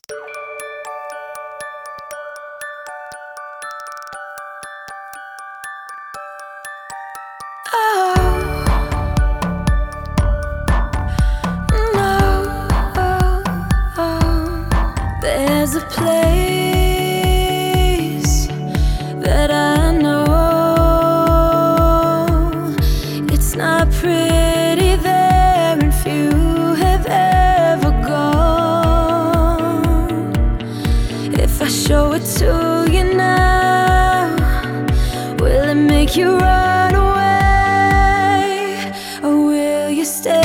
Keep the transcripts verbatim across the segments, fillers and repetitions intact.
There's a place that I know. It's not pretty there, and few have ever gone. If I show it to you now, will it make you run away, or will you stay?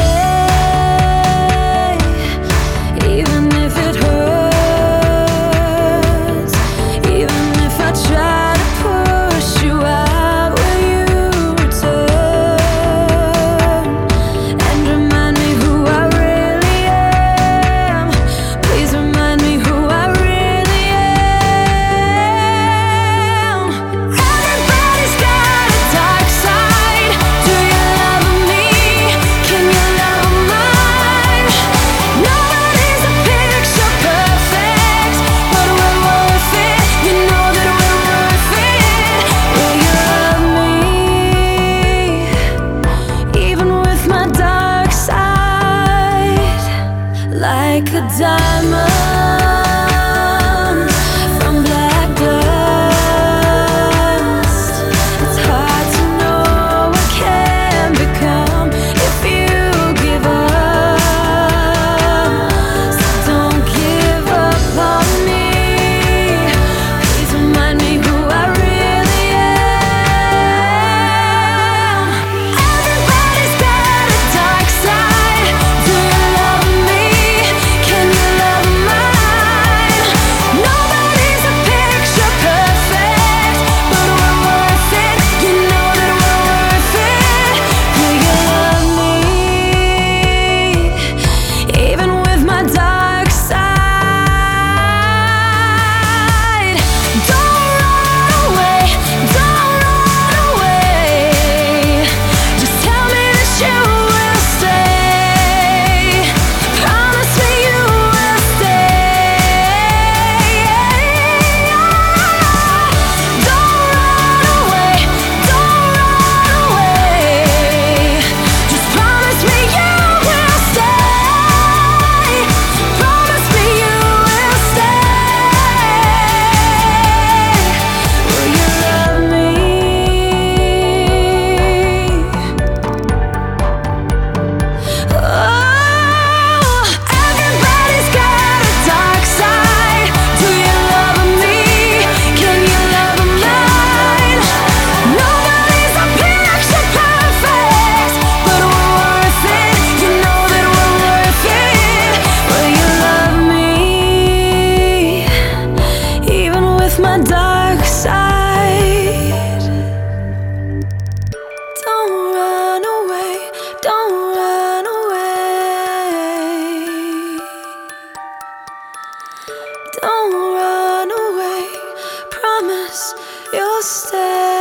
Like a diamond from black dust, it's hard to know what can become if you give up. So don't give up on me. Please remind me who I really am. Everybody's got a dark side. Do you love me? My dark side. Don't run away, don't run away. Don't run away, promise you'll stay.